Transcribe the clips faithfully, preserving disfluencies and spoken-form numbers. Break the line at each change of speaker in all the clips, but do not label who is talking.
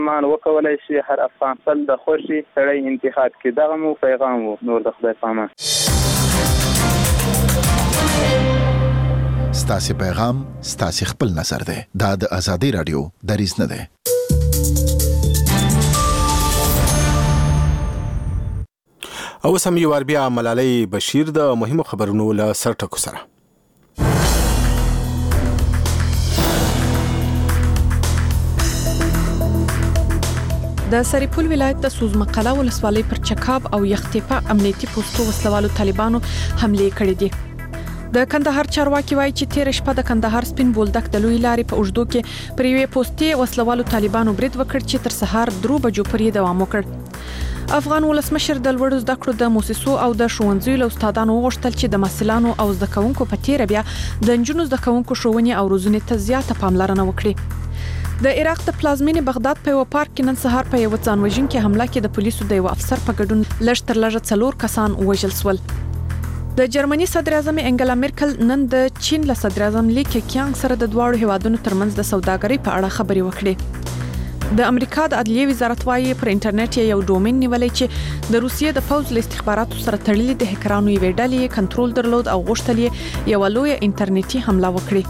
مان وکولای شي هر افغان خپل د خوښې سړی انتخاب کړي. دغه مو پیغام و. نور د خدای په امان.
ستاسې پیغام ستاسې خپل نظر دی. دا د ازادي رادیو دریځ نه دی.
او سم یو ور بیا ملالۍ بشیر د مهمو خبرونو له سرټکو سره.
د سرپل ولایت د سوزمقله ولسوالۍ پر چکاب او یختیپه امنیتي پوسټو وسلوالو طالبانو حمله کړې دي. د کندهار چارواکي وایي چې تیر شپه د کندهار سپین بولدک د لوی لارې په اوږدو کې پر یوې پوسټې وسلوالو طالبانو برید وکړ چې تر سهار درو بجو پورې دوام وکړ. افغان ولسمشر د لوړو زده کړو د مؤسسو او د ښوونځیو له استادانو وغوښتل چې د محصلانو او زده کوونکو په تیر بیا د نجونو زده کوونکو ښوونې او روزنې ته زیاته پاملرنه وکړي. د عراق د پلازمینې بغداد په یو پارک کې نن سهار په یو ځانوژونکې حمله کې د پولیسو د یو افسر په ګډون لږ تر لږه څلور کسان وژل شول. د جرمني صدر اعظم انګلا میرکل نن د چین له صدر اعظم لی کېکیانګ سره د دواړو هیوادونو ترمنځ د سوداګرۍ په اړه خبرې وکړې. د امریکا د عدلیې وزارت وايي پر انټرنیټ یو ډومین نیولې چې د روسیې د پوځ له استخباراتو سره تړلې د هکرانو یوې ډلې کنټرول درلود او غوښتل یې یو لویه انټرنیټي حمله وکړي.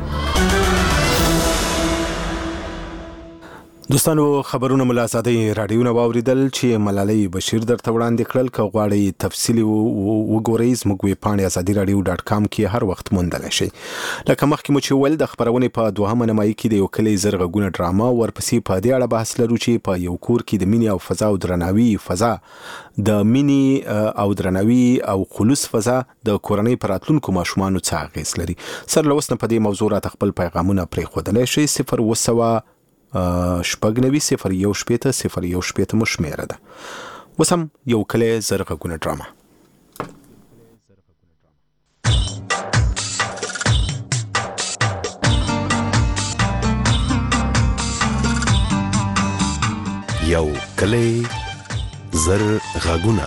دوستانو خبرونه مل ازادي رادیو نه واوریدل چې ملالۍ بشیر درته وړاندې کړل. که غواړئ تفصیلی وګورئ زموږ ویب پاڼې ازادي رادیو ډاټ کام کې هر وخت موندلی شئ. لکه مخکې مو چې ویل د خپرونې په دوهمه نیمایي کې د یو کلی زر غږونه ډرامه ورپسې په دې اړه بحث لرو چې په یو کور کې د مینې او فضا او درناوي فضا د مینې او درناوي او خلوص فضا د کورنۍ پر راتلونکو ماشومانو څه اغېز لري. سر له اوس نه په دې موضوع راته خپل پیغامونه پرېښودلی شئ. صفر اوه سوه شپږ نوي صفر یو شپېته صفر یو شپېته مو شمېره ده. اوس هم یو کلی زر غږونه ډرامه.
یو کلی زر غږونه.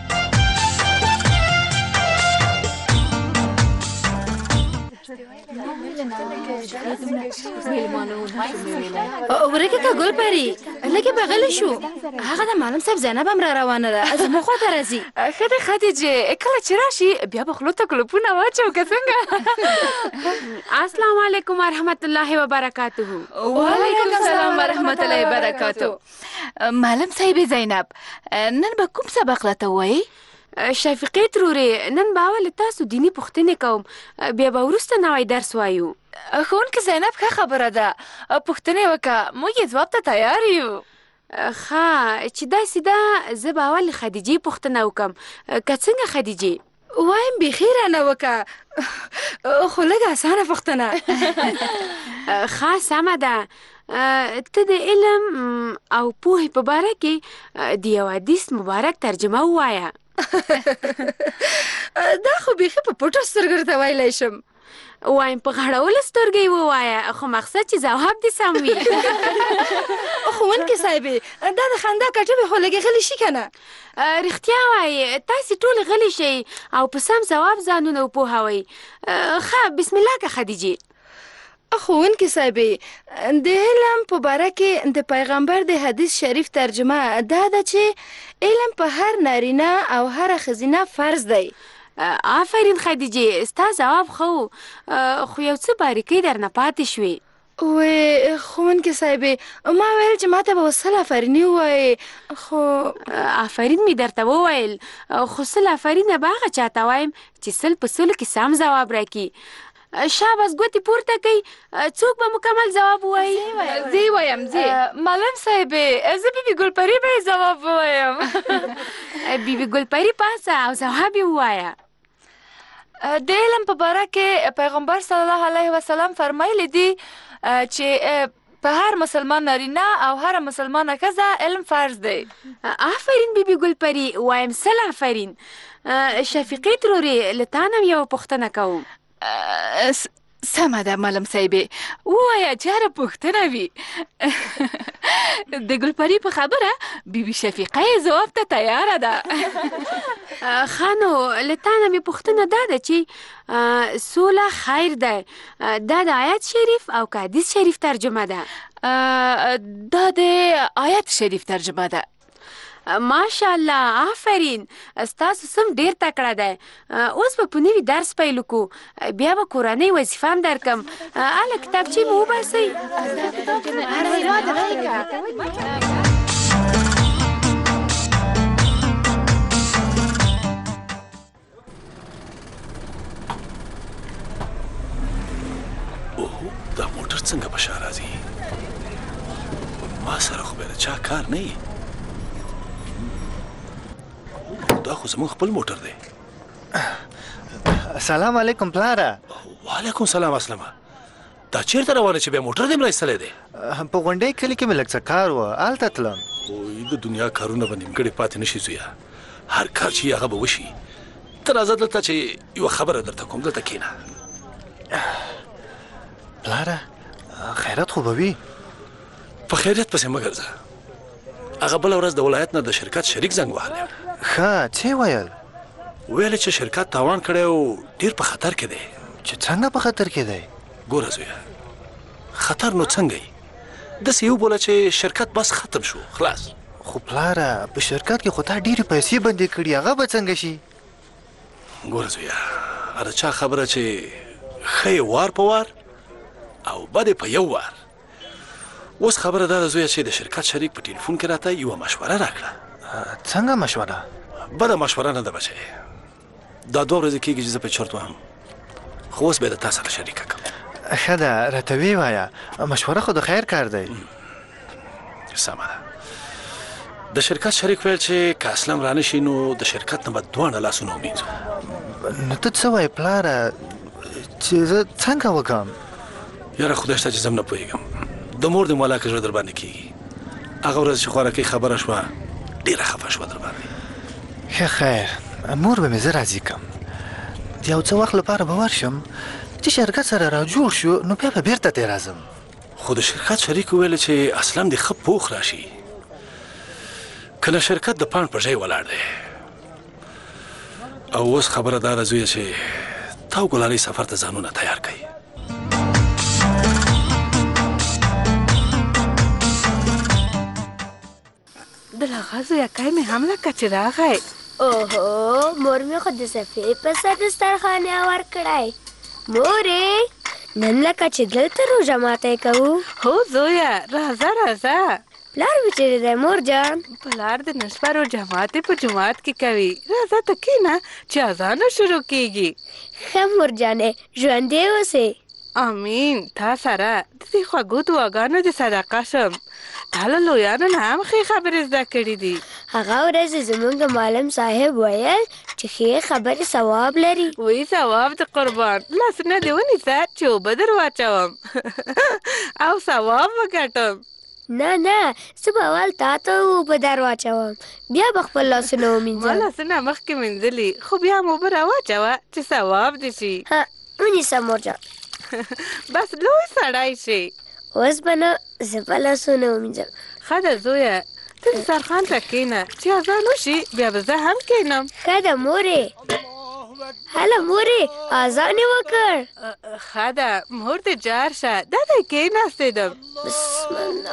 ورکه کا ګل پری لکه بغل شو هغه د معلم صاحب زینب هم را روانه ده. از مخه ته راځي.
خدای خدیجه کله چې راشي بیا به خلوته کلپونه واچو که څنګه. السلام علیکم ورحمت الله وبرکاته.
وعلیکم السلام ورحمت الله وبرکاته. معلم صاحب زینب نن به کوم سبق راته وایي؟
شفیقې ترورې نن به اول تاسو دیني پوښتنې کوم بیا به وروسته نوی درس وایو.
ښوونکې زینب ښه خبره ده پوښتنې وکړه موږ یې ځواب ته تیار یو.
ښه چې داسې ده زه به اول خدیجې پوښتنه وکړم که څنګه خدیجې؟
وایم بیخي رانه وکړه خو لږه اسانه پوښتنه.
ښه سمه ده. ته د علم او پوهې په باره کې د یو حدیث مبارک ترجمه ووایه.
دا خو بیخي په پټو سترګو درته ویلی شم.
وایم په غړولو سترګې یې ووایه خو مقصد چې ځواب دې سم وي.
ښوونکې صاحبې دا د خندا کټوې خو لږې غلي شي که نه؟
رښتیا وایي تاسې ټولې غلي شئ او په سم ځواب ځانونه وپوهوئ. ښه بسم الله که خدیجې.
ښوونکې صاحبې د علم په باره کې د پیغمبر د حدیث شریف ترجمه دا ده چې علم په هر نارینه او هر ښځینه فرض دی.
آفرین خدیجې ستا ځواب ښه و خو یو څه باریکۍ درنه پاتې شوې.
وې ښوونکې صاحبې ما ویل چې ما ته به سل آفریني ووایې خو
آفرین مې درته وویل خو سل آفرینه به هغه چاته وایم چې سل په سلو کې سم ځواب راکړي. شاباس ګوتې پورته کوي څوک به مکمل ځواب ووایي؟
زه یې وایم زه.
معلم صاحبې زه بیبي ګلپري به یې ځواب ووایم. بیبي ګلپري پاسه او ځواب یې ووایه.
د علم په باره کې پیغمبر صلی الله علیه وسلم فرمایلی دي چې په هر مسلمان نارینه او هر مسلمانه ښځه علم فرض دی.
آفرین بیبي ګلپري وایم سل آفرین. شفیقې ترورې له تا نه یوه پوښتنه کوم.
سمه ده معلم صاحبې ووایه چې هره پوښتنه وي. د ګلپري په خبره بیبي شفیقه یې ځواب ته تیاره ده.
ښه نو له تا نه مې پوښتنه دا ده چې سوله خیر ده دا د آیت شریف او که حدیث شریف ترجمه ده؟ دا د آیت شریف ترجمه ده. ماشاءالله، آفرین، ستاسو سم ډیر تکړه دی. اوس به په نوي درس پیل وکړو، بیا به کورنۍ وظیفه هم درکم. هله کتابچې مو وباسئ.
اوه، دا موټر څنګه په شا راځي؟ ما سره خو بیا د چا کار نه وي. دا خو زموږ خپل موټر دی.
سلام علیکم پلاره.
وعلیکم سلام اسلمه. دا چیرته روانه چې بیا موټر دې مرایستلی دی؟
په غونډۍ کلي کې مې لږ څه کار و، هلته تلم.
اوی د دنیا کارونه به نیمګړې پاتې نه شي زویه. هر کار چې هغه به وشي. ته راځه دلته چې یوه خبره درته کوم. دلته کښېنه.
پلاره خیرات خو به وي؟
په خیریت پسې مه ګرځه. هغه بله ورځ د ولایت نه د شرکت شریک زنګ وهلی.
ښه، څه ویل؟
ویل چې شرکت تاوان کړی او ډېر په خطر کې دی.
چې څنګه په خطر کې دی؟
ګوره زویه، خطر نو څنګه یي؟ داسې یې وبوله چې شرکت بس ختم شو، خلاص.
خو پلاره په شرکت کې خو تا ډېرې پیسې بندې کړي، هغه به څنګه شي؟
ګوره زویه، هر چا خبره چې ښه یې وار په وار او بد یې په یو وار. اوس خبره دا ده زویه چې د شرکت شریک په ټلیفون کې راته یوه مشوره راکړه.
څنګه مشوره؟
بده مشوره نه ده بچی. دا دوه ورځې کېږي چې زه په چرت وهم، خو اوس بیا د تا سره شریکه کړم.
ښه ده، راته ویې وایه. مشوره خو د خیر کار دی.
سمه ده. د شرکت شریک ویل چې که اسلم رانه شي نو د شرکت نه به دواړه لاسونه ومینځو.
نو ته څه وایې پلاره چې زه څنګه وکړم؟
یاره خدای شته چې زه هم نه پوهېږم. د مور د مولا که زړه در باندې کېږي. هغه ورځ چې خوارکۍ خبره شوه ډېره خفه شوه در باندې.
ښه خیر، مور به مې زه راضي کړم. د یو څه وخت لپاره به ورشم چې شرکت سره را جوړ شو نو بیا به بېرته ترې راځم.
خو د شرکت شریک وویل چې اسلم دې ښه پوخ راشي، که نه شرکت د پاڼ په ژۍ ولاړ دی. او اوس خبره دا ده زویه چې تا او ګلالۍ سفر ته ځانونه تیار کړئ.
د هغه زویکی مې هم لکه چې راغی.
اوهو، مور مې خو د صفې په سر دسترخوان هوار کړی. مورې، نن لکه چې دلته روژه ماتی کوو.
هو زویه، راځه راځه.
پلار مې چیرې دی مور جان؟
پلار د نن شپه روژه ماتې په جومات کې کوي. راځه ته کښېنه چې اذانه شروع کېږي.
ښه مور جانې، ژوندی اوسې.
امین. تا سره د دې خوږو دعاګانو د صدقه شم. تا له لویانو نه هم ښې خبرې زده کړي دي.
هغه ورځ زموږ معلم صاحب ویل چې ښې خبرې ثواب لري.
وی ثواب د قربان. لاسونه دې ونیسه چې اوبه در واچوم او ثواب وګټم.
نه نه، زه به اول تا ته اوبه در واچوم، بیا به خپل لاسونه ومینځم.
ما لاسونه مخکې مینځلي، خو بیا مو اوبه راواچوه چې ثواب دې شي.
ونیسه مور جان.
بس لوی سړی شي.
اوس به نه، زه به لاسونه ومینځم.
ښه ده زویه، ته دسترخوان ته کښېنه چې اذان وشي بیا به زه هم کښېنم.
ښه ده مورې. هله مورې، اذان یې وکړ.
ښه ده مور دې جار شه، دلته کښېناستېدم.
بسم الله.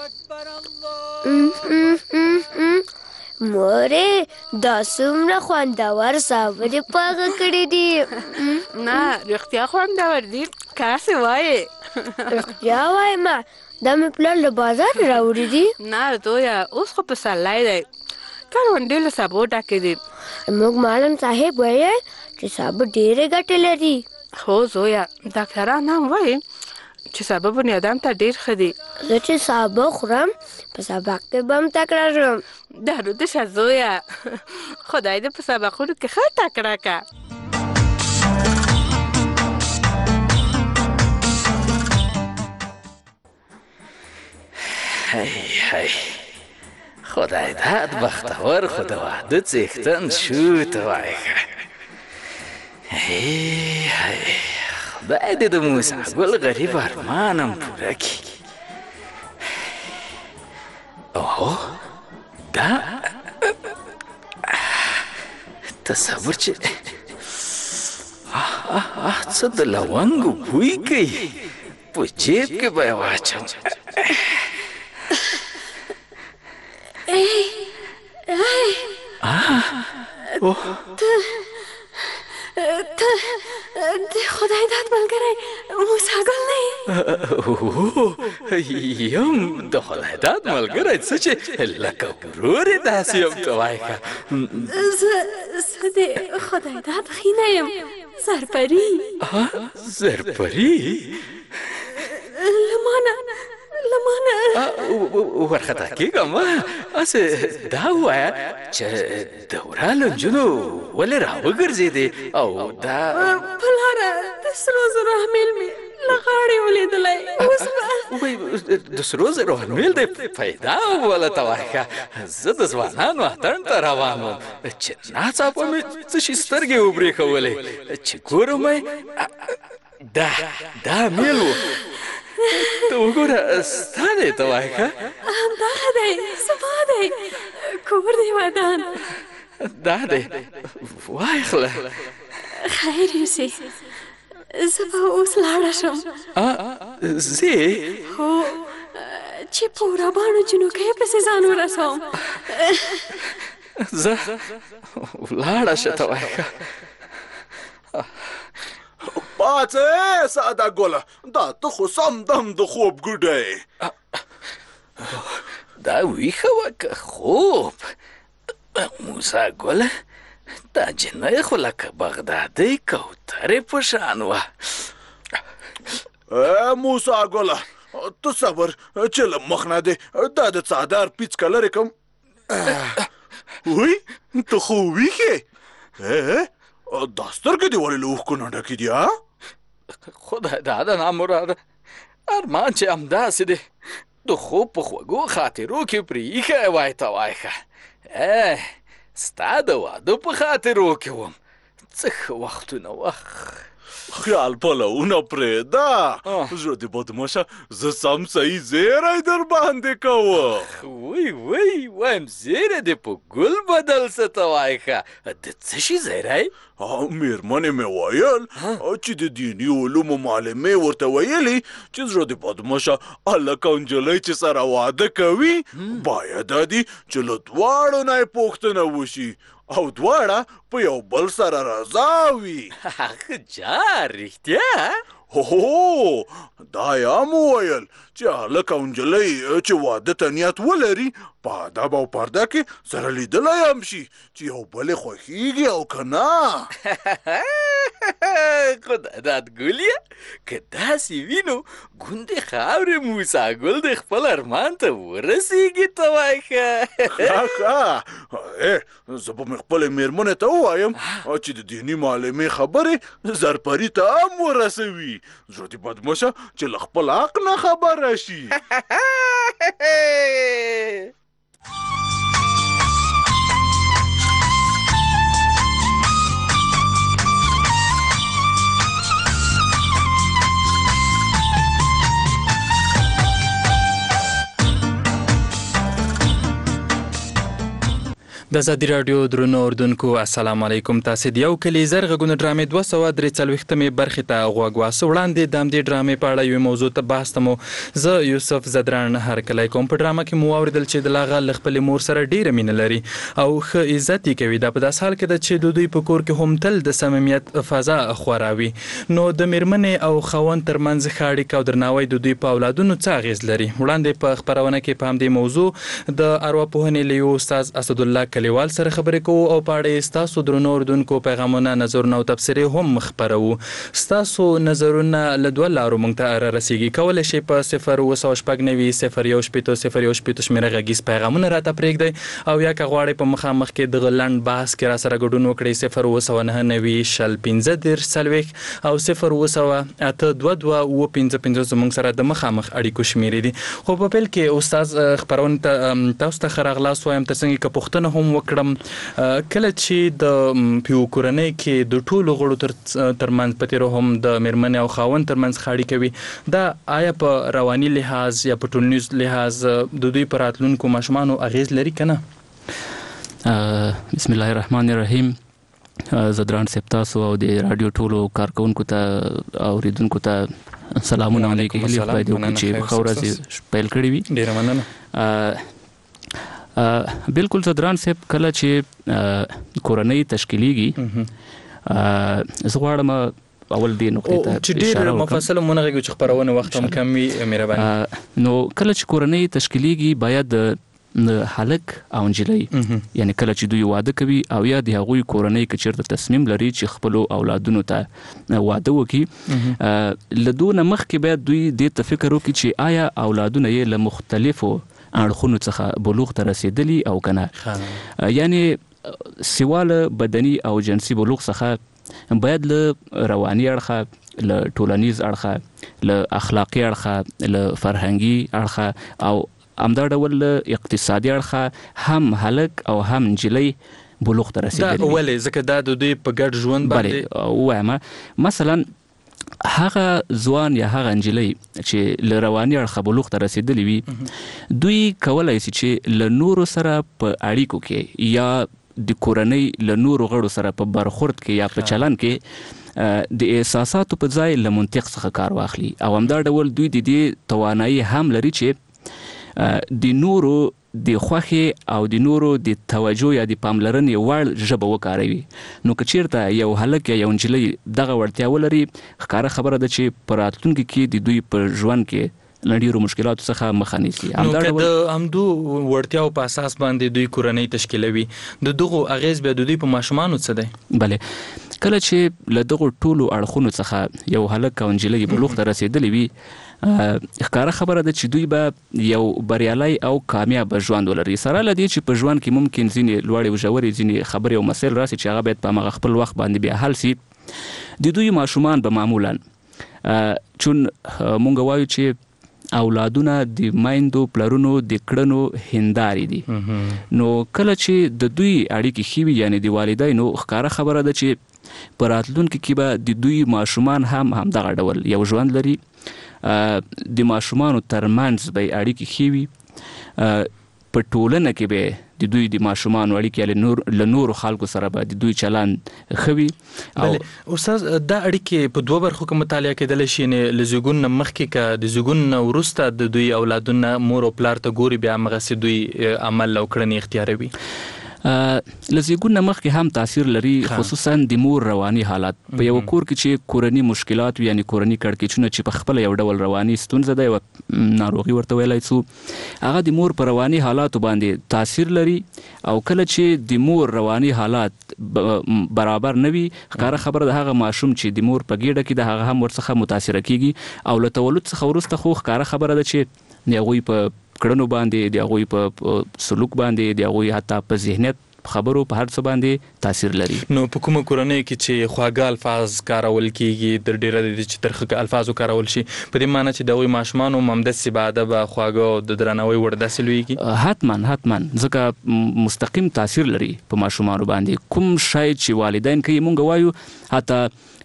مورې، دا څومره خوندور صابرې پاغه کړي دي.
نه رښتیا خوندور دي، کاسې وایې.
رښتیا وایم، دا مې پلار له بازار راوړي دي.
نه زویه، اوس خو پسرلی دی، کروندې له سابو ډکې دي.
موږ معلم صاحب ویل چې سابه ډېرې ګټې لري.
هو زویه، ډاکټران هم وایي چې سابه بنیادم ته ډېر ښه دي.
زه چې سابه خورم په سبق کې به هم تکړه شم.
درود شه زویه، خدای دې په سبقونو کې ښه تکړه که.
هی هی، خدای داد بختور خو د واده څښتن شو ته وایي. هی هی، خدای دې د موسی ګل غریب ارمانم پوره کړي. اوه، دا تصور چې څه د لونګو بوی کوي، په جیب کې به یې واچوم.
ای ای
اوه
ته ته د خدای داد ملګری موسی ګل نه
یم د خدای داد ملګری څه چې لکه ورور یې داسې یم ته وایه که
زه زه د خدای داد خینه یم زرپري
زرپري
له مانه له مانه
ورخطا کېږم هسې دا ووایه چې دوره له نجونو ولې راوګرځېدې او دا
په لاره د سرو زرو احمل مې له غاړې ولیدلی اوس به
د سرو زرو احمل دې پیدا وله ته وایه که زه د ځوانانو اتڼ ته روان وم چې ناڅاپه مې څه شي سترګې وبرېښولې چې ګورم دا دا احمل و ته وګوره ستا دی ته وایه که
همدغه دی زما دی کور دی ودان
دا دی واخله
خیر یوسې زه به اوس لاړه شم
ځې
هو چې په وراباڼو جنوکیو پسې ځان ورسوم
زه لاړه شه ته وایه که
پاڅه ساده ګله دا ته خو سم دم د خوب ګوډی
دا ویښه وه که خوب موسی ګله دا جنۍ خو لکه بغدادۍ کوترې په شان وه
موسی ګله ته صبر چې له مخ نه دی دا د څادر پیڅکه لرې کړم وی ته خو ویښې دا سترګې دې ولې له اوښکو نه ډکې دي
خدای دا ده نامراده ارمان چې همداسې دی د خوب په خوږو خاطرو کې پرې ایښی وای ته وایه ښه ستا د واده په خاطرو کې وم څه ښه وختونه وخت
خیال پلونه پرېږده زړه دې بدمشه زه سم صحیح زیری در باندې کوم
وی وی وایم زیری دې په ګل بدل څه ته وایه ښه د څه شي زیری
مېرمنې مې ویل چې د دیني علومو معلمې ورته ویلي چې زړه دې بدمشه هلک او نجلۍ چې سره واده کوي باید دا دي چې له دواړو نه یې پوښتنه وشي او دواړه په یو بل سره رضا وي
جا رښتیا
هو دا یا مو ویل چې هلک او نجلۍ چې واده ته نیت ولري په ادب او پرده کې سره لیدلی هم شي چې یو بل یې خوښېږي او که نه
خدای داد ګوليه که داسې وي نو ګوندې خاورې موسی ګل د خپل ارمان ته ورسېږي ته وایه ښه
ښه زه به مې خپلې مېرمنې ته ووایم چې د دیني معلمې خبرې زرپري ته هم ورسوي زړه دې بدمشه چې له خپل حق نه خبره شي
د ازادي راډیو درنو اردوونکو السلام علیکم تاسو د یو کلی زر غږونه ډرامې دوه سوه درې څلوېښتمې برخې ته غوږ واسه وړاندې د همدې ډرامې په اړه یوې موضوع ته بحث ته مو زه یوسف زدران هرکلی کوم په ډرامه کې مو واورېدل چې د لاغه له خپلې مور سره ډېره مینه لري او ښه عزت یې کوي دا په داسې حال کې ده چې د دوی په کور کې هم تل د صمیمیت فضا خوراوي نو د مېرمنې او خاوند ترمنځ ښه اړیکه او درناوی د دوی په اولادونو څه اغېز لري وړاندې په خپرونه کې په همدې موضوع د ارواپوهنې له یو استاد اسدالله کلیوال سره خبرې کوو او په اړه ستاسو درنو اردوونکو پیغامونه نظرونه او تبصرې هم خپروو ستاسو نظرونه له دوه لارو موږ ته رارسیږي کولی شئ په صفر اوه سوه شپږ نوي صفر یو شپېته صفر یو شپېته شمېره غږیز پیغامونه راته پرېږدئ او یا که غواړئ په مخامخ کې دغه لنډ بحث کې را سره ګډون وکړئ صفر اوه سوه نهه نوي شل پنځه دېرش څلوېښت او صفر اوه سوه اته دوه دوه اوه پنځه پنځه زموږ سره د مخامخ اړیکو شمېرې دي خو په پیل کې استاد خپرونې ته تاسو ته ښه راغلاست وایم تر څنګه که پوښتنه هم وکړم کله چې د پیو کورنۍ کې د ټولو غړو ترمنځ په تېرو هم د مېرمنې او خاوند ترمنځ ښه اړیکه وي دا آیا په رواني لحاظ یا په ټولنیز لحاظ د دوی په راتلونکو ماشومانو اغېز لري که نه
بسم الله الرحمن الرحیم زدران صاحب تاسو او د راډیو ټولو کارکوونکو ته اورېدونکو ته سلامونه علیکم چې ښه ورځ پیل کړې وي
ډېره مننه
بالکل زدران صاحب کله چې کورنۍ تشکیلیږي زه غواړم اول دې نقطې ته
چې ډېر مفصل مونږ چې خبرونه وخت هم کم وي مهرباني.
نو کله چې کورنۍ تشکیلیږي باید هلک او نجلۍ یعنی کله چې دوی واده کوي او یا د هغوی کورنۍ که چېرته تصمیم لري چې خپلو اولادونو ته واده وکړي له دونه مخکې باید دوی دې ته فکر وکړي چې آیا اولادونه یې له مختلفو اړخونو څخه بلوغ ته رسېدلي او که نه. یعنی سوا له بدني او جنسي بلوغ څخه باید له رواني اړخه، له ټولنیز اړخه، له اخلاقي اړخه، له فرهنګي اړخه او همدا ډول اقتصادي اړخه هم هلک او هم نجلۍ بلوغ ته رسېدلي.
دا ولې؟ ځکه دا د دوی په ګډ ژوند باندې
ووایم مثلا هغه ځوان یا هغه نجلۍ چې له رواني اړخه بلوغ ته رسېدلي وي دوی کولی شي چې له نورو سره په اړیکو کې یا د کورنۍ له نورو غړو سره په برخورد کې یا په چلن کې د احساساتو په ځای له منطق څخه کار واخلي او همدا ډول دوی د دې توانایي هم لري چې د نورو د خوښې او د نورو د توجه یا د پاملرنې وړ ژبه وکاروي. نو که چېرته یو هلک یا یو نجلۍ دغه وړتیا ولري ښکاره خبره ده چې په راتلونکي کې د دوی په ژوند کې له ډېرو مشکلاتو څخه مخه نیسي.
نو که د همدو وړتیاو په اساس باندې دوی کورنۍ تشکیلوي د دغو اغیز بیا د دوی په ماشومانو څه دی؟
بله کله چې له دغو ټولو اړخونو څخه یو هلک او نجلۍ بلوغ ته رسېدلی وي ښکاره خبره ده چې دوی به یو بریالی او کامیاب ژوند ولري سره له دې چې په ژوند کې ممکن ځینې لوړې او ژورې ځینې خبرې او مسایل راسي چې هغه باید په هماغه خپل وخت باندې بیا حل سي. د دوی ماشومان به معمولا چون مونږ وایو چې اولادونه د میندو پلرونو د کړنو هندارې دي نو کله چې د دوی اړیکې ښې وي یعنې د والدینو ښکاره خبره ده چې په راتلونکي کې به د دوی ماشومان هم همدغه ډول یو ژوند لري. د ماشومانو ترمنځ به یې اړیکې ښې وي، په ټولنه کې به د دوی د ماشومانو اړیکې له نورو خلکو سره به د دوی چلند ښه وي.
استاد دا اړیکې په دوه برخو کې مطالعه کېدلی شي یعنې له زیږون نه مخکې که د زیږون نه وروسته د دوی اولادونه مور او پلار ته ګوري بیا همغسې دوی عمل او کړنې اختیاروي.
له زیږون نه مخکې هم تاثیر لري خصوصا د مور رواني حالات په یو کور کې چې کورني مشکلات وي یعنې کورني کړکېچونه چې په خپله یو ډول رواني ستونزه ده یوه ناروغي ورته ویلی څو هغه د مور په رواني حالاتو باندې تاثیر لري او کله چې د مور رواني حالات برابر نه وي ښکاره خبره د هغه ماشوم چې د مور په ګېډه کې د هغه هم ورڅخه متاثره کیږي او له تولد څخه وروسته خو ښکاره خبره ده چې د هغوی په کړنو باندې د هغوی په سلوک باندې د هغوی حتی په ذهنیت خبرو په هر څه باندې تاثیر لري.
نو په کومه کورنۍ کې چې خواږه الفاظ کارول کیږي در ډېره د دې چې ترخه الفاظ وکارول شي په دې معنی چې د هغوی ماشومان هم همداسې باادبه خواږه او د درناوي وړ داسې لویږي؟
حتما حتما ځکه مستقیم تاثیر لري په ماشومانو باندې. کوم شی چې والدین کوي مونږ وایو حتی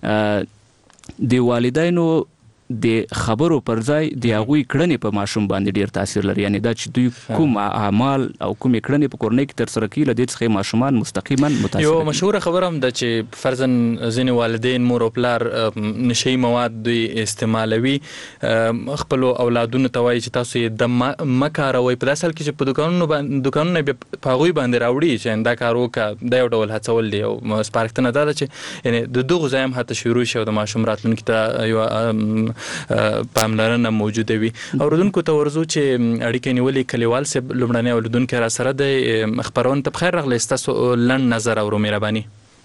د والدینو د خبرو پر ځای د هغوی کړنې په ماشوم باندې ډېر تاثیر لري یعنې دا چې دوی کوم اعمال او کومې کړنې په کورنۍ کې ترسره کوي له دې څخه ماشومان مستقیما متاثر.
یو مشهوره خبره هم ده چې فرضاً ځینې والدین مور او پلار نشهیي مواد دوی استعمالوي خپلو اولادونو ته وایي چې تاسو یې د مه کاروئ په داسې حال کې چې په دوکانونو دوکانونه بیا په هغوی باندې راوړي چې دا کار وکړه دا یو ډول هڅول دی او سپارښتنه دا ده چې یعنې د دغو ځای هم حتی شروع شي او د ماشوم راتلونکي ته یوه پاملرنه موجوده وي. اوریدونکو ته ورځو چې اړیکې نیولې کلیوال صاحب لومړنی اوریدونکی را سره دی خپرونې ته بخیر راغلی ستاسو لنډ نظر اورو مهرباني.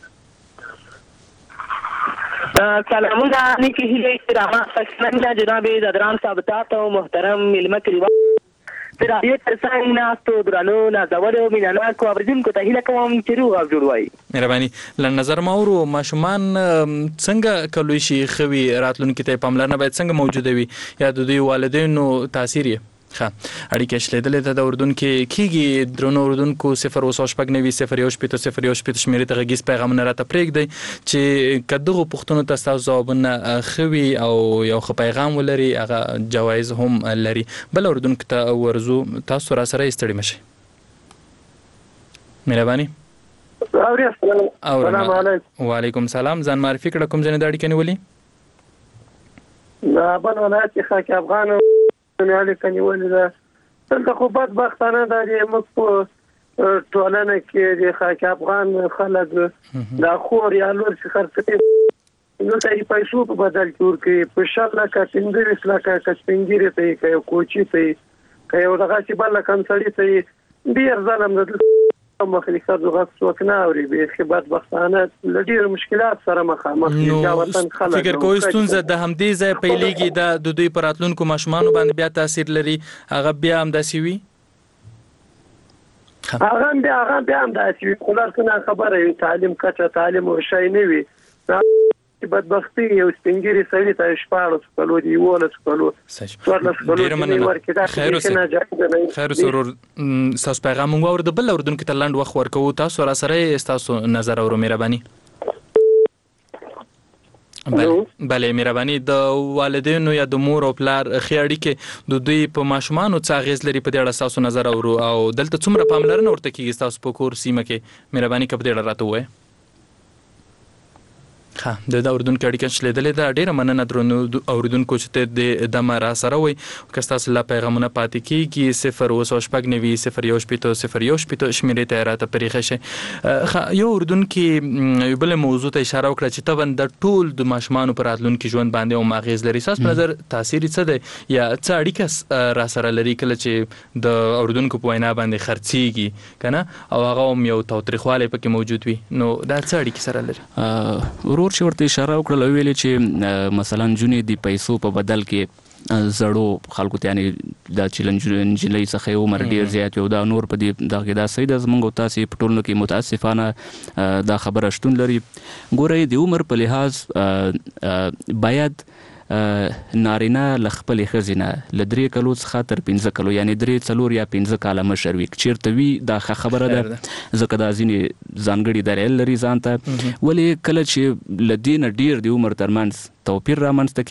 سلامونه نیکې هیلې احترامات ښایستمنده جناب زدران صاحب تاسو محترم میلمه کلیوال د راډیو تر څنګ ناستو درنو نازولو مینهناکو اورېدونکو ته هیله کوم چې روغ او جوړ وایي.
مهرباني لنډ نظر ما ورو ماشومان څنګه کولی شي ښه وي راتلونکي ته یې پاملرنه باید څنګه موجوده وي یا د دوی والدینو تاثیر یې ښه اړیکې شلېدلې ده د اردونکو کېږي درنو اردونکو صفر اوه سوه شپږ نوي صفر یو شپېته صفر یو شپېته شمېرې ته غږیز پیغامونه راته پرېږدئ چې که دغو پوښتنو ته ستاسو ځوابونه ښه وي او یو ښه پیغام ولري هغه جوایز هم لري. بل اردونکو ته ورځو تاسو را سره یې ستړي مه شئ. مهرباني.
السلام علیکم.
وعلیکم سلام. ځان معرفي کړه کوم ځای نه دا اړیکه نیولې؟
د بل ولایت کې خاک افغان اړیکه نیولې ده
دلته خو بدبختانه دا چې موږ په ټولنه کې د خاک افغان خلک دا خور یا لور چې خرڅوي نو ته یې پیسو په بدل کې ورکوي په شل لکه پنځه لکه که سپین ږیرې ته یې که یو کوچي ته یې که یو دغسې بل لکه سړي ته یې ډېر ظلم د دلته مخلصات غږ څوک نه اوري بیخي بدبختانه له ډېرو مشکلات سره مخامخ دي دا وطن خلک
فکر کوئ ستونزه د همدې ځای پیلېږي دا د دوی په راتلونکو ماشومانو باندې بیا تاثیر لري هغه بیا همداسې وي
هغه بیا هغه بیا همداسې وي خو لارښوونه خبره وي تعلیم کچه تعلیم شی نه وي بدبختي یو سپینګری سړی ته شپاړس کلو دی یولس کلو څوارلس کلو دی ورکې دا
خیر اوسه خیر اوسه ورور تاسو پیغام موږ اورېدو بل اورېدونکو ته لنډ وخت ورکوو تاسو را سره تاسو نظر اورو مهرباني بله بله مهرباني د والدینو یا د مور او پلار ښې اړیکې د دوی په ماشومانو څه اغېز لري په دې اړه ستاسو نظر اورو او دلته څومره پاملرنه ورته کېږي ستاسو په کور سیمه کې مهرباني که په دې اړه راته ووایئ ها د دا اوردونکو اړیکه شلیدلې ده ډیره مننه درنو اوردونکو چې د دمه را سره وي که ستاسو لا پیغامونه پاتې کیږي صفر اوه سوه شپږ نوي صفر یو شپېته صفر یو شپېته شمېرې ته راته پرېښی شي یو اردونکي یو بله موضوع ته اشاره وکړه چې طبعا د ټول د ماشومانو په راتلونکي ژوند باندې هم اغېز لري ستاسو په نظر تاثیر یې څه دی یا څه اړیکه را سره لري کله چې د اردونکو په وینا باندې خرڅېږي که نه او هغه هم یو تاوتریخوالی پکې موجود وي نو دا څه اړیکې سره لري
ورور چې ورته اشاره وکړله ویلې چې مثلا نجونې د پیسو په بدل کې زړو خلکو ته یعنې دا چې نجلۍ څخه یې عمر ډېر زیات وي او دا نور په دې دغه کې دا صحیح ده زموږ او تاسې په ټولنو کې متاسفانه دا خبره شتون لري ګورئ د عمر په لحاظ باید نارینه له خپلې ښځې نه له درې کلو څخه تر پنځه کلو یعنې درې څلور یا پنځه کاله مشر وي چېرته وي دا ښه خبره ده ځکه دا ځینې ځانګړي دلایل لري ځان ته ولې کله چې له دې نه ډېر د عمر ترمنځ توپیر رامنځته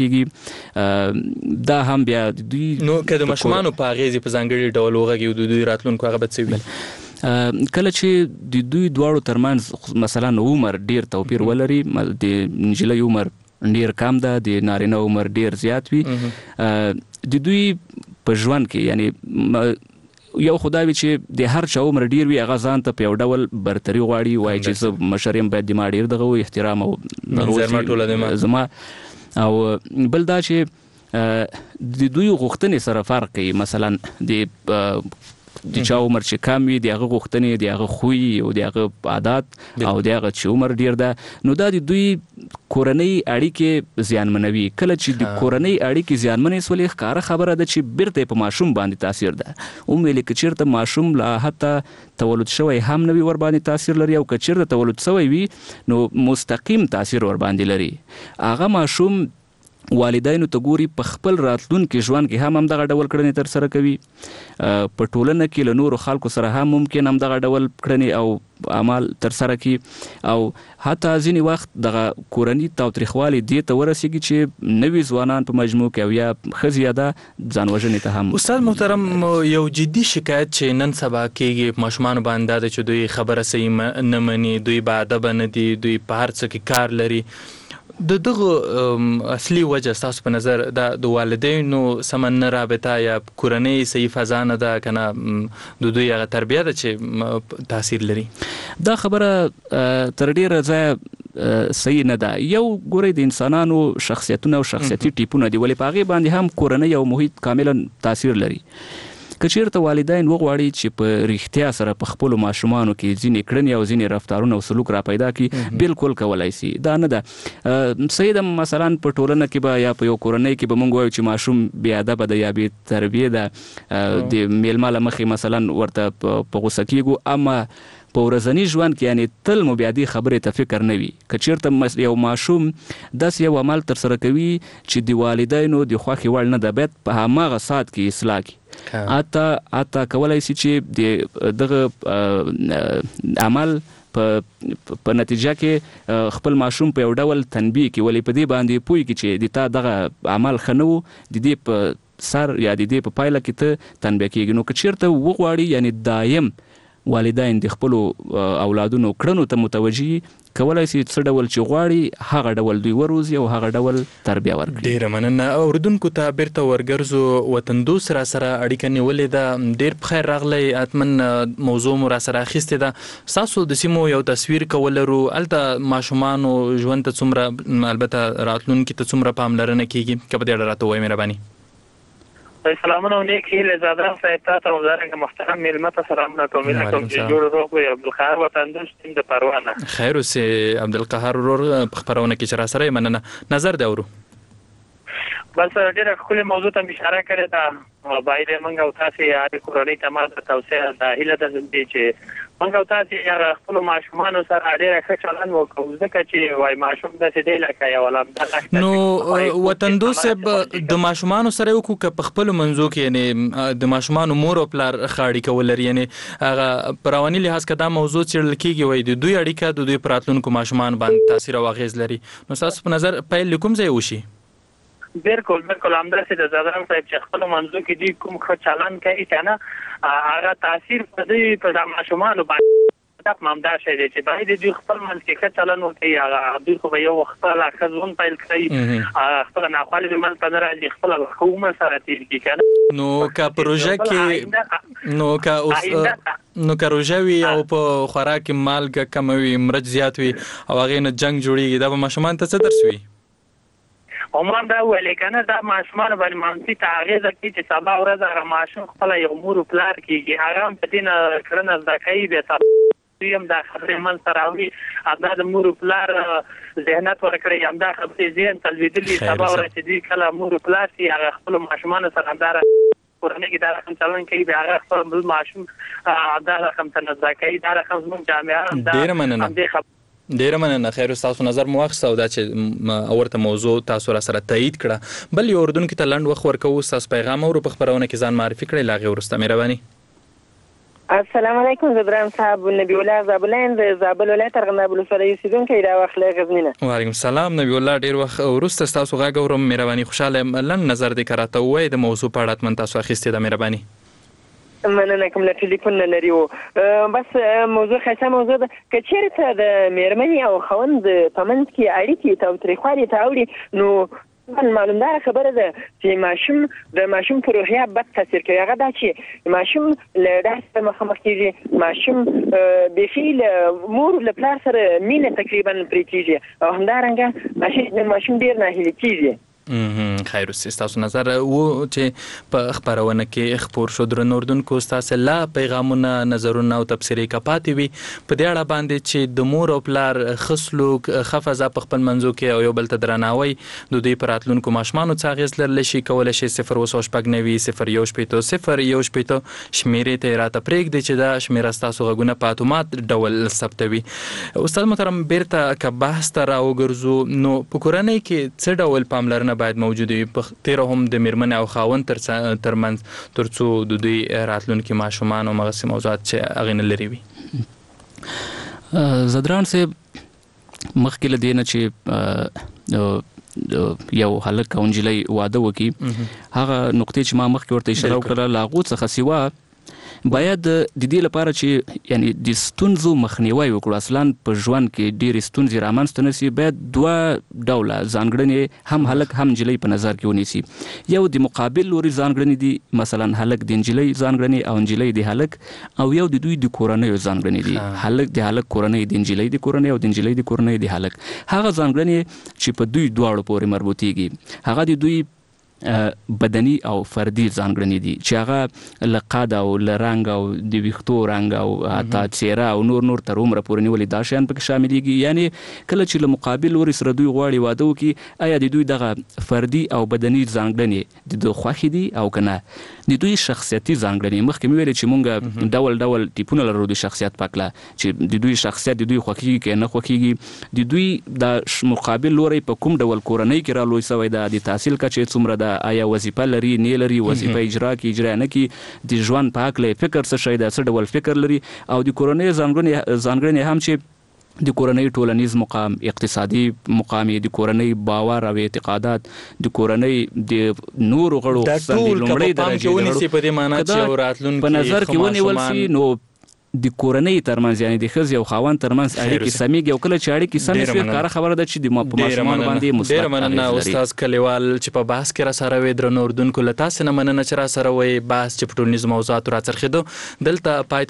کېږي دا هم بیا دوی
نو که د ماشومانو په اغېزې په ځانګړي ډول وغږي د دوی راتلونکو هغه به څه وي
کله چې د دوی دواړو ترمنځ مثلا عمر ډېر توپیر ولري د نجلۍ عمر ډیر کم ده د نارینه عمر ډیر زیات وي د دوی په ژوند کې یعنی یو خدا وي چې د هر چا عمر ډیر وي هغه ځان ته په یو ډول برتري غواړي وایي چې زه مشر یم باید د ما ډیر دغه وي احترام او زما او بل دا چې د دوی غوښتنې سره فرق کوي مثلا د د چا عمر چې کم وي د هغه غوښتنې د هغه خوی او د هغه عادات او د هغه چې عمر ډیر ده نو دا د دوی کورنۍ اړیکې زیانمنوي کله چې د کورنۍ اړیکې زیانمنې سولې ښکاره خبره ده چې بیرته په ماشوم باندې تاثیر ده ومویلې که چېرته ماشوم لا حتی تولد شوی هم نه وي ورباندې تاثیر لري او که چېرته تولد شوی وي نو مستقیم تاثیر ورباندې لري هغه ماشوم والدینو ته ګوري په خپل راتلونکي ژوند کې هم همدغه ډول کړنې ترسره کوي په ټولنه کې له نورو خلکو سره هم ممکن همدغه ډول کړنې او اعمال ترسره کړي او حتی ځینې وخت دغه کورني تاوتریخوالي دې ته ورسېږي چې نوي ځوانان په مجموع کې او یا ښځې یا ده ځان وژنې ته هم
استاد محترم یو جدي شکایت چې نن سبا کېږي په ماشومانو باندې دا ده چې دوی خبره صحیح نه مني دوی باادبه نه دي دوی په هر څه کې کار لري د دغه اصلي وجه ستاسو په نظر د والدینو سمه نه رابطه یا کورنۍ صحیح فضا نه ده که نه د دوی هغه تربیه ده چې تاثیر لري
دا خبره تر ډېره ځایه صحیح نه ده یو ګورئ د انسانانو شخصیتونه او شخصیتي ټیپونه دي ولې په هغې باندې هم کورنۍ او محیط کاملا تاثیر لري که چېرته والدین وغواړي چې په رښتیا سره په خپلو ماشومانو کې ځینې کړنې او ځینې رفتارونه او سلوک را پیدا کړي بالکل کولی سي دا نه ده صحیح ده مثلا په ټولنه کې به یا په یو کورنۍ کې به موږ وایو چې ماشوم بې ادبه ده یا بې تربیې ده د میلمه له مخې مثلا ورته په غوسه کېږو اما په ورځني ژوند کې یعنې تل مو بیا دې خبرې ته فکر نه وي که چېرته یو ماشوم داسې یو عمل ترسره کوي چې د والدینو د خوښې وړ نه ده باید په هماغه ساعت کې اصلاح کړي حتی حتی کولی سي چې د دغه عمل په نتیجه کې خپل ماشوم په یو ډول تنبیه کړي ولې په دې باندې پوه کړي چې د تا دغه عمل ښه نه و د دې په سر یا د دې په پایله کې ته تنبیه کېږي نو که چېرته وغواړي یعنې دایم والدین د خپل اولادونو کړنو ته متوجي کولای شي څه ډول چې غواړي هغه ډول دوی وروزي او هغه ډول تربیه ورکړي.
ډیره مننه. اوریدونکو ته بیرته ورګرځو. وطندوس را سره اړیکه نیولې ده. ډیر بخیر راغلی. اتمن موضوع مو را سره اخیستې ده. تاسو د سیمو یو تصویر کول لرو. الته ماشومانو ژوند ته څومره البته راتلونکي ته څومره پاملرنه کیږي؟ که په دې اړه راته ووایئ مهرباني.
سلامونه و نیک هیله زادران صاحب تاسو او زارنګ محترم ملمه ته سلامونه کوم. کوم چې جوړ روغ وي عبدالقهار وطندوس تیم د پروانه.
خیر اوسې عبدالقهار ورور په خبرونه کې چې را سره مننه. نظر دی اورو.
بس ډیره ښکلې موضوع ته اشاره کړې ده. باید موږ او تاسو یې کورنۍ ته ماته توصیه ده هیله ده چې موږ او تاسو یې خپل ماشومان سره ډیره ښه چلند وکړو ځکه چې وای ماشوم داسې دی لکه یو ولادت.
نو وطندوس د ماشومان سره وکړو که په خپل منځو کې یعنی د ماشومان مور او پلار خاړي کول لري یعنی هغه پرواني لحاظ کدا موضوع چې لکېږي وای د دوی اړیکه د دوی پراتلونکو ماشومان باندې تاثیر او اغیز لري. نو تاسو په نظر پیل کوم ځای وشي؟
بالکل بالکل همداسې د زادران صاحب چې خپل منځو کې دي کوم ښه چلند کوي که نه هغه تاثیر په دوی په ماشومانو باندې هدف همدا شی دی چې باید دوی خپل منځ کې ښه چلند وکړي. هغه دوی خو به یو خپله ښه ژوند پیل کړي خپله ناخوالې د منځ ته نه راځي خپله ښه عمر سره تېر کړي که نه.
نو که پروژه کې نو که اوس نو که روژه وي او په خوراک کې مالګه کمه وي مرچ زیات وي او هغې نه جنګ جوړېږي دا به ماشومانو ته څه درس وي؟
عموما دا ویلې که نه دا ماشومانو باندې منفي اغېزه کوي چې سبا ورځ هغه ماشوم خپله یو مور و پلار کېږي هغه هم په دې نه کړنه زده کوي بیا سبا دوی هم دا خبرې منځته راوړي همدا د مور و پلار ذهنیت ورکړی همدا خبرې ذهن ته لوېدلي سبا ورځ چې دوی کله مور و پلار شي هغه خپلو ماشومانو سره همدا کورنۍ کې دا رقم چلند کوي بیا هغه خپل بل ماشوم دا رقم ته نه زده کوي دا رقم زموږ جامعه هم دا همدې خبرې.
ډیره مننه. خیر تاسو نظر مو واخیسته او دا چې اورته موضوع تاسو را سره تایید کړه. بل یو اردن کې ته لنډ وخت ورکوو تاسو پیغام اورو په خبرونه کې ځان معرفي کړئ لاغه ورسته مهرباني.
السلام علیکم زبران صاحب نبی الله زابلین د زابل ولایت ارغنداب ولسوالۍ اوسیدونکی دا وخت له غزنینه.
وعلیکم السلام نبی الله ډیر وخت ورسته تاسو غاګ اورم مهرباني. خوشاله لنډ نظر دې کراته وای د موضوع په اړه من تاسو اخیسته د مهرباني.
مننه کوم له ټلیفون نه لري وو. بس موضوع خاصه موضوع ده که چیرته د میرمنې او خوند په منځ کې اړیکې تاوتریخوالي ته اوړي نو معلومداره خبره ده چې ماشوم د ماشوم په روحیه بد تاثیر کوي. هغه دا چې ماشوم له درس سره مخامخ کېږي ماشوم بیخي له مور له پلار سره مینه تقریبا پرې کېږي او همدارنګه ماشوم ډېر ناهیلي کېږي.
خیر اوسې تاسو نظر و چې په خبرونه کې خبر شو درنو اردوونکو تاسو لا پیغامونه نظرونه او تبصرې کپاتې وي په دې اړه باندې چې د مور او پلار خصلوک خفزه په خپل منځو کې او یو بل ته درناوی د دوی پر راتلونکو ماشومانو څخه اغېز لرلی شي کولای شي صفر اوس شپږ نوي صفر یو شپېته صفر یو شپېته شمیرې ته راته پرېږدي چې دا شمیره ستاسو غږونه په اتومات ډول ثبتوي. استاد محترم بیرته که بحث ته راوګرځو نو په کورنۍ کې څه ډول پاملرنه باید موجود وي په تیره هم د میرمن او خاوند ترمنځ ترڅو د دوی راتلونکي ماشومان او مغسي موضوعات چې هغې نه لرې وي؟
زدران صاحب مخکې له دې نه چې یو هلک او نجلۍ واده وکړي هغه نقطې چې ما مخکې ورته اشاره وکړله له هغو څخه سوا باید د دې لپاره چې یعنی د ستونزو مخنیوی وکړو. اصلا په ژوند کې ډېرې ستونزې رامنځته نه سي باید دوه ډوله ځانګړنې هم هلک هم نجلۍ په نظر کې ونیسي. یو د مقابل لوري ځانګړنې دي مثلا هلک د نجلۍ ځانګړنې او نجلۍ د هلک او یو د دوی د کورنیو ځانګړنې دي هلک د هلک کورنۍ د نجلۍ د کورنۍ او د نجلۍ د کورنۍ د هلک. هغه ځانګړنې چې په دوی دواړو پورې مربوطېږي هغه د دوی بدني او فردي ځانګړنې دي چې هغه له قد او له رنګ او د ویښتو رنګ او حتی څېره او نور نور تر عمره پورې نیولې دا شیان پکې شاملېږي. یعنی کله چې له مقابل لوري سره دوی غواړي واده وکړي ایا د دوی دغه فردي او بدني ځانګړنې د دوی خوښې دي او که نه د دوی شخصیتي ځانګړنې. مخکې مې ویلې چې مونږ ډول ډول ټیپونه لرو د شخصیت په هکله چې د دوی شخصیت د دوی خوښېږي که نه خوښېږي د دوی د مقابل لوری په کوم ډول کورنۍ کې را لوی سوی ده د تحصیل کچې څومره ده آیا وظیفه لري نه لري وظیفه اجرا کی اجرا نه کی د ژوند په حق له فکر څه شي د څه ډول فکر لري او د کورنۍ ځانګړنې ځانګړنې هم چې د کورنۍ ټولنیز مقام اقتصادي مقام د کورنۍ باور او اعتقادات د کورنۍ د نور غړو
د ټول لومړی درجه په دې معنی چې راتلونکي
په نظر کې ونیول شي نو د کورنۍ ترمنځ یعنی د ښځې او خاوند ترمنځ اړیکې سمیږي او کله چې اړیکې سمې شوې ښکاره خبره ده چې د ماشومانو باندې مثبت
ډېره مننه استاد کلیوال چې په بحث کې راسره وې. درنو اردوونکو له تاسې نه مننه چې راسره وئ. بحث چې په ټولنیزو موضوعاتو راڅرخېدو دلته پای